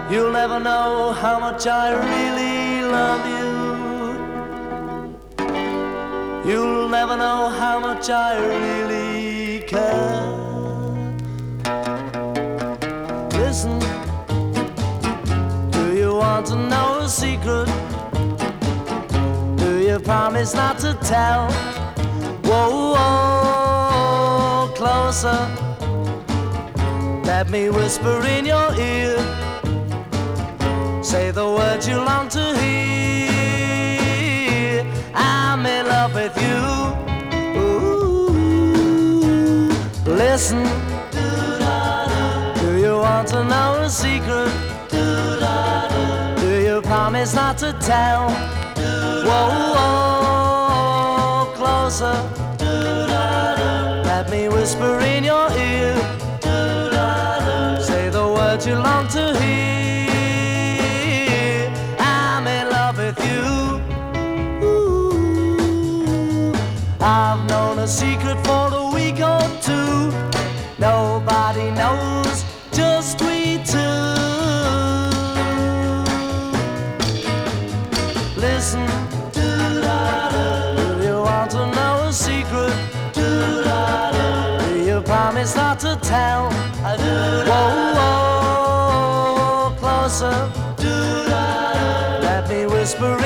You'll never know how much I really love you. You'll never know how much I really care. Listen, do you want to know a secret? Do you promise not to tell? Whoa, whoa, closer. Let me whisper in your ear. Say the words you long to hear. I'm in love with you. Ooh, listen. Do you want to know a secret? Do you promise not to tell? Whoa, whoa, closer. Let me whisper in your ear. Say the words you long to hear. With you, ooh, I've known a secret for a week or two. Nobody knows, just we two. Listen, do you want to know a secret? Do you promise not to tell? Whoa, whoa, closer. Let me whisper